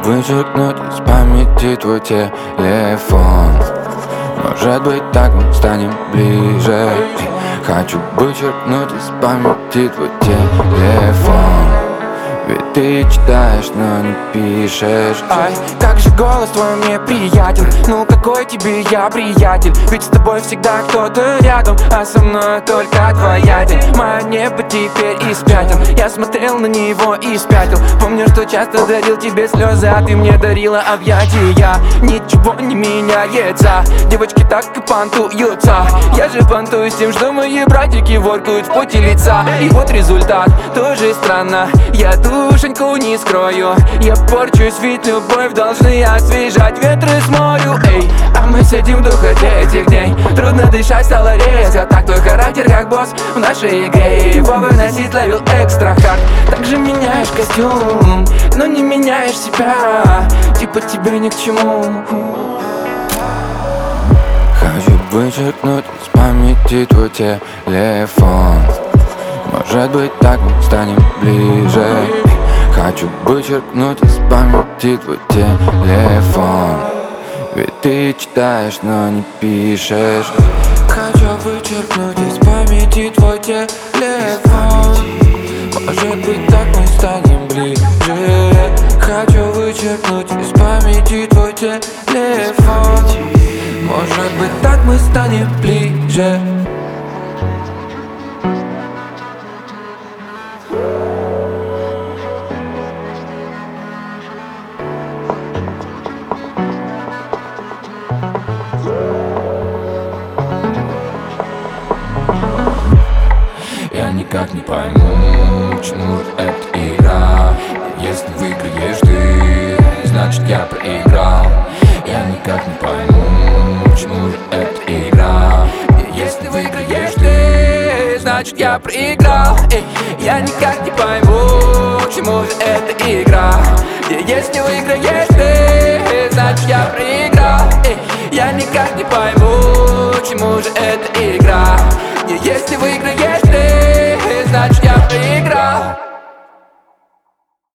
вычеркнуть из памяти твой телефон. Может быть, так мы станем ближе. Хочу вычеркнуть из памяти твой телефон. Ведь ты читаешь, но не пишешь. Ай, как же голос твой мне приятен. Ну какой тебе я приятель? Ведь с тобой всегда кто-то рядом, а со мной только твоя тень. Мое небо теперь испятил. Я смотрел на него и спятил. Помню, что часто дарил тебе слезы, а ты мне дарила объятия. Ничего не меняется, девочки так и понтуются. Я же понтуюсь тем, что мои братики воркают в поте лица. И вот результат, тоже странно. Я душеньку не скрою, я порчусь, ведь любовь должны освежать ветры с морю. Эй, а мы сидим в духоте этих дней. Трудно дышать, стало резко. Так твой характер как босс в нашей игре. Его выносить ловил экстра хард. Так же меняешь костюм, но не меняешь себя. Типа тебе ни к чему. Хочу вычеркнуть из памяти твой телефон. Может быть, так мы станем ближе. Хочу вычеркнуть из памяти твой телефон. Ведь ты читаешь, но не пишешь. Хочу вычеркнуть из памяти твой телефон. Может быть, так мы станем ближе. Хочу вычеркнуть из памяти твой телефон. Может быть, так мы станем ближе. Я никак не пойму, чему эта игра. Если выиграешь ты, значит я проиграл. Я никак не пойму, чему эта игра. Если выиграешь ты, значит я проиграл. Я никак не пойму, к чему же эта игра. Если выиграешь ты, значит я проиграл. Я никак не пойму,